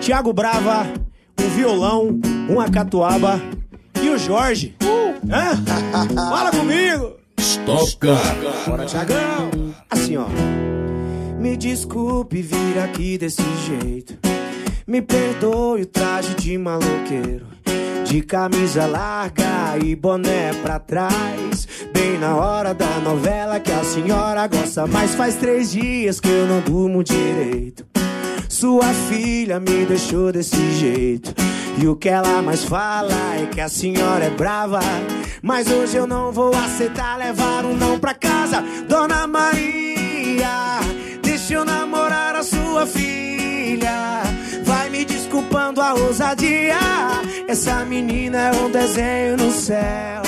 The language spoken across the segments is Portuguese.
Thiago Brava, um violão, uma catuaba e o Jorge. Fala comigo! Estoca! Bora, Thiagão! Assim, ó. Me desculpe vir aqui desse jeito. Me perdoe o traje de maloqueiro, de camisa larga e boné pra trás, bem na hora da novela que a senhora gosta mais. Faz 3 dias que eu não durmo direito. Sua filha me deixou desse jeito, e o que ela mais fala é que a senhora é brava. Mas hoje eu não vou aceitar levar um não pra casa. Dona Maria, deixa eu namorar a sua filha. Vai me desculpando a ousadia, essa menina é um desenho no céu.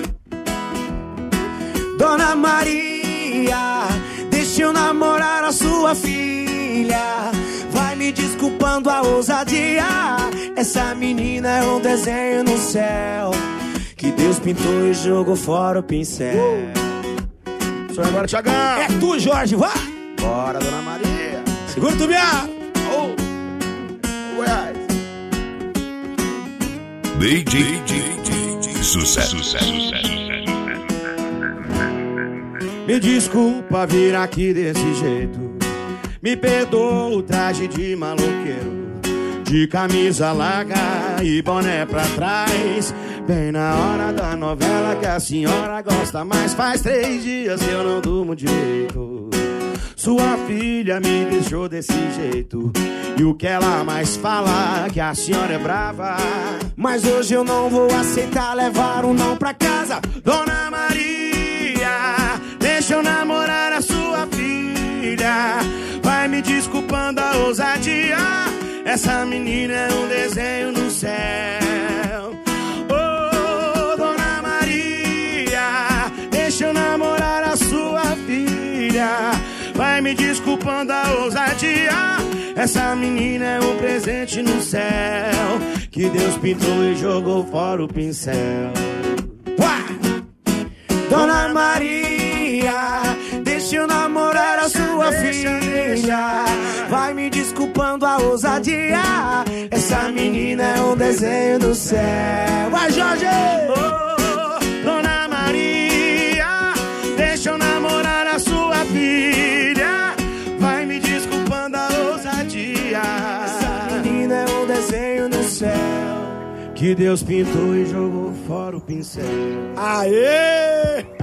Dona Maria, deixa eu namorar a sua filha. Vai me desculpando a ousadia, essa menina é um desenho no céu, que Deus pintou e jogou fora o pincel. Só agora, Thiagão! É tu, Jorge, vá! Bora, Dona Maria! Segura tu, minha! DJ Sucesso. Me desculpa vir aqui desse jeito. Me perdoa o traje de maloqueiro, de camisa larga e boné pra trás, bem na hora da novela que a senhora gosta mais. Faz 3 dias que eu não durmo direito. Sua filha me deixou desse jeito, e o que ela mais fala é que a senhora é brava. Mas hoje eu não vou aceitar levar um não pra casa. Dona Maria, deixa eu namorar a sua filha. Vai me desculpando a ousadia, essa menina é um desenho no céu. Oh, Dona Maria, deixa eu namorar a sua filha. Vai me desculpando a ousadia, essa menina é um presente no céu, que Deus pintou e jogou fora o pincel. Dona Maria, deixa eu namorar a sua filha. Vai me desculpando a ousadia, essa menina é um desenho do céu. Vai, Jorge! Oh, Dona Maria, deixa eu namorar a sua filha. Vai me desculpando a ousadia, essa menina é um desenho no céu, que Deus pintou e jogou fora o pincel. Aê!